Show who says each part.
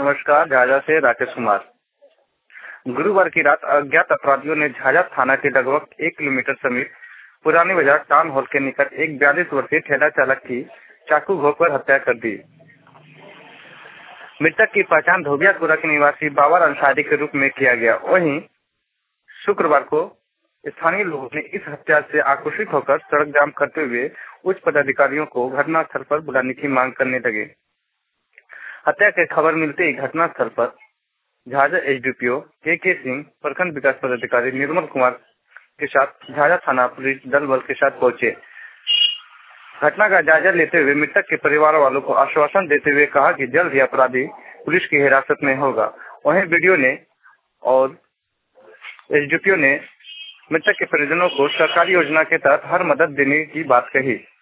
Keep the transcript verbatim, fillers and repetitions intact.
Speaker 1: नमस्कार। झाझा से राकेश कुमार। गुरुवार की रात अज्ञात अपराधियों ने झाझा थाना के लगभग एक किलोमीटर समीप पुरानी बाजार टाउन हॉल के निकट एक बयालीस वर्षीय ठेला चालक की चाकू घोंपकर हत्या कर दी। मृतक की पहचान धोबियापुरा के निवासी बाबर अंसारी के रूप में किया गया। वहीं शुक्रवार को स्थानीय लोगों ने इस हत्या से आक्रोशित होकर सड़क जाम करते हुए उच्च पदाधिकारियों को घटनास्थल पर बुलाने की मांग करने लगे। हत्या की खबर मिलते ही घटनास्थल पर झाझा एसडीपीओ के के सिंह, प्रखंड विकास पदाधिकारी निर्मल कुमार के साथ झाझा थाना पुलिस दल बल के साथ पहुंचे। घटना का जायजा लेते हुए मृतक के परिवार वालों को आश्वासन देते हुए कहा कि जल्द ही अपराधी पुलिस की हिरासत में होगा। वहीं वीडियो ने और एसडीपीओ ने मृतक के परिजनों को सरकारी योजना के तहत हर मदद देने की बात कही।